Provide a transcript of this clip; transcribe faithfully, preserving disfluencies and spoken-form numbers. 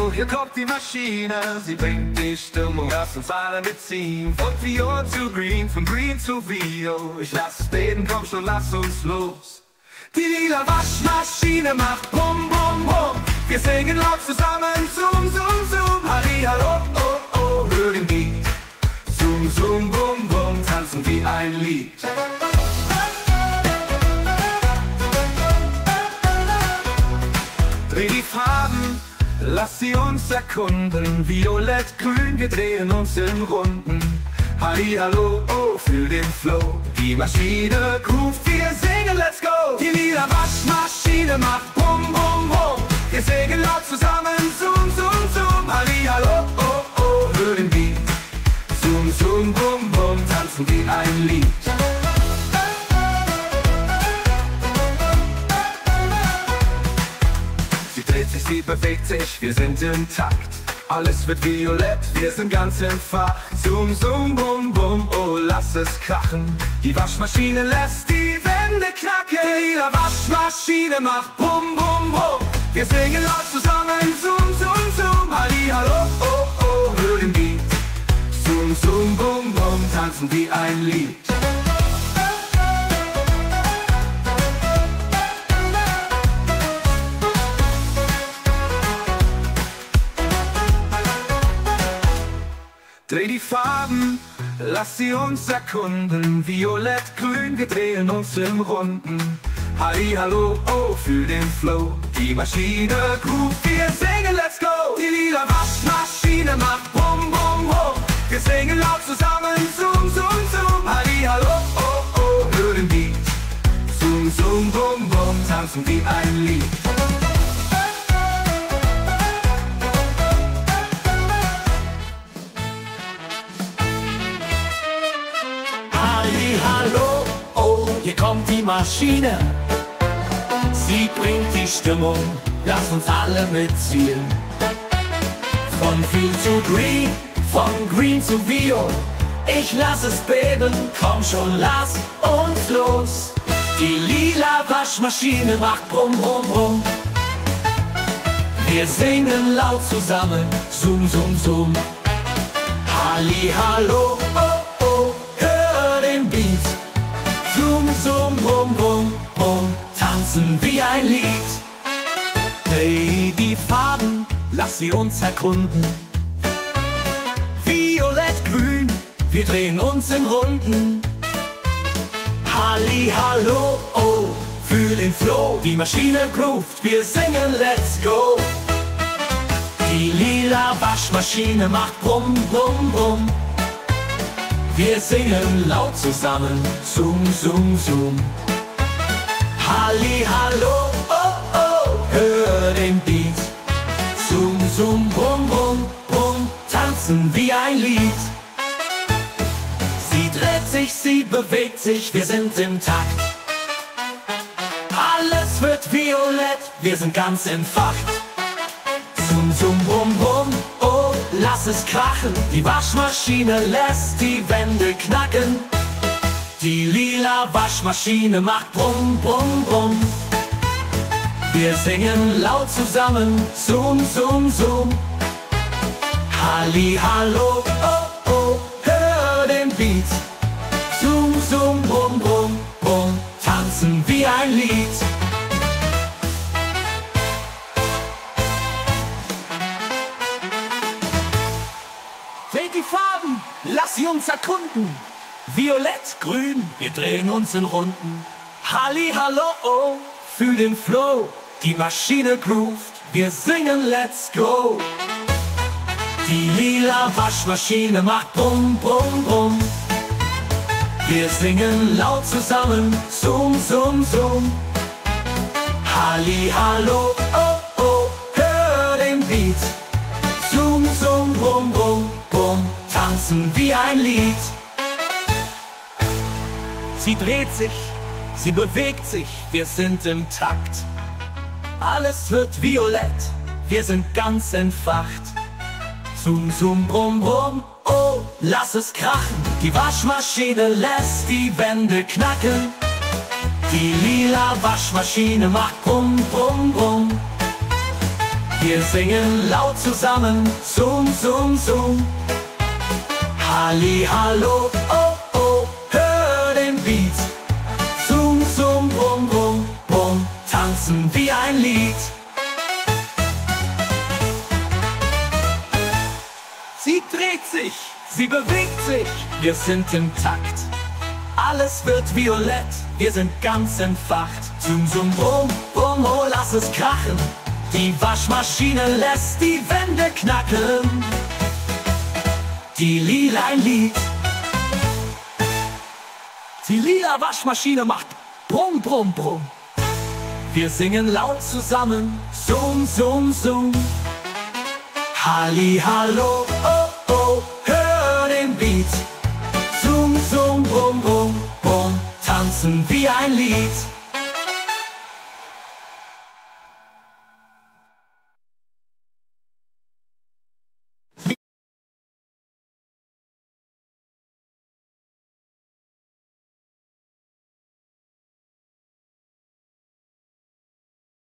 oh, hier kommt die Maschine. Sie bringt die Stimmung, lass uns alle mitziehen. Von Vio zu Green, von Green zu Vio. Ich lass es beten, komm schon, lass uns los. Die lila Waschmaschine macht Bum, Bum, Bum. Wir singen laut zusammen, Zoom, Zoom, Zoom. Halli, hallo, oh, oh, hör den Beat. Zoom, Zoom, Bum, Bum, tanzen wie ein Lied. Dreh die Farben, lass sie uns erkunden. Violett, grün, wir drehen uns in Runden. Halli, hallo, oh, fühl den Flow. Die Maschine ruft, wir singen, let's go. Die lila Waschmaschine macht Bum, Bum, Bum. Wir singen laut zusammen, Zoom, Zoom, Zoom. Halli, hallo, oh, oh, hör den Beat. Zoom, Zoom, Bum, Bum, tanzen wie ein Lied. Sie dreht sich, sie bewegt sich, wir sind im Takt. Alles wird violett, wir sind ganz im Fach. Zoom, zoom, bum, bum, oh, lass es krachen. Die Waschmaschine lässt die Wände knacken. Die lila Waschmaschine macht Bum, Bum, Bum. Wir singen laut zusammen, Zoom, Zoom, Zoom. Halli, hallo, oh, oh, hör den Beat. Zoom, zoom, bum, bum, tanzen wie ein Lied. Dreh die Farben, lass sie uns erkunden. Violett, grün, wir drehen uns in Runden. Halli, hallo, oh, fühl den Flow. Die Maschine groove, wir singen, let's go. Die lila Waschmaschine macht Bum, Bum, Bum. Wir singen laut zusammen, Zoom, Zoom, Zoom. Halli, hallo, oh, oh, hör den Beat. Zoom, Zoom, Bum, Bum, tanzen wie ein Lied. Hallo, oh, hier kommt die Maschine. Sie bringt die Stimmung, lass uns alle mitziehen. Von viel zu green, von green zu Vio. Ich lass es beben, komm schon, lass uns los. Die lila Waschmaschine macht Brumm, Brumm, Brumm. Wir singen laut zusammen, Zoom, Zoom, Zoom. Halli, hallo, oh, oh, hör den Beat. Zoom, Zoom, Brumm, Brumm, Brumm, tanzen wie ein Lied. Dreh die Farben, lass sie uns erkunden. Violett, grün, wir drehen uns in Runden. Halli, hallo, oh, fühl den Flow. Die Maschine groovt, wir singen, let's go. Die lila Waschmaschine macht Brumm, Brumm, Brumm. Wir singen laut zusammen, Zoom, Zoom, Zoom. Halli, hallo, oh, oh, hör den Beat. Zoom, Zoom, Brumm, Brumm, Brumm, tanzen wie ein Lied. Sie dreht sich, sie bewegt sich, wir sind im Takt. Alles wird violett, wir sind ganz im Fach. Zoom, Zoom, Brumm, Brumm, oh, lass es krachen. Die Waschmaschine lässt die Wände knacken. Die lila Waschmaschine macht Brumm, Brumm, Brumm. Wir singen laut zusammen, Zoom, Zoom, Zoom. Halli, hallo, oh, oh, hör den Beat. Zoom, Zoom, Brumm, Brumm, Brumm, tanzen wie ein Lied. Wählt die Farben, lass sie uns erkunden. Violett, grün, wir drehen uns in Runden. Halli, hallo, oh, fühl den Flow. Die Maschine groovt, wir singen, let's go. Die lila Waschmaschine macht Brumm, Brumm, Brumm. Wir singen laut zusammen, Zoom, Zoom, Zoom. Halli, hallo, oh, oh, hör den Beat. Zoom, Zoom, Brumm, Brumm, Brumm, tanzen wie ein Lied. Sie dreht sich, sie bewegt sich, wir sind im Takt. Alles wird violett, wir sind ganz entfacht. Zoom, Zoom, Brumm, Brumm, oh, lass es krachen. Die Waschmaschine lässt die Wände knacken. Die lila Waschmaschine macht Brumm, Brumm, Brumm. Wir singen laut zusammen, Zoom, Zoom, Zoom. Halli, hallo, oh, oh, hör den Beat. Zoom, Zoom, Brumm, Brumm, Brumm, tanzen wie ein Lied. Sie dreht sich, sie bewegt sich, wir sind im Takt. Alles wird violett, wir sind ganz entfacht. Zoom, Zoom, Brumm, Brumm, oh, lass es krachen. Die Waschmaschine lässt die Wände knacken. Die lila ein Lied. Die lila Waschmaschine macht Brumm, Brumm, Brumm. Wir singen laut zusammen, Zoom, Zoom, Zoom. Halli, hallo, oh, oh, hör den Beat. Zoom, Zoom, Brumm, Brumm, Brumm, tanzen wie ein Lied.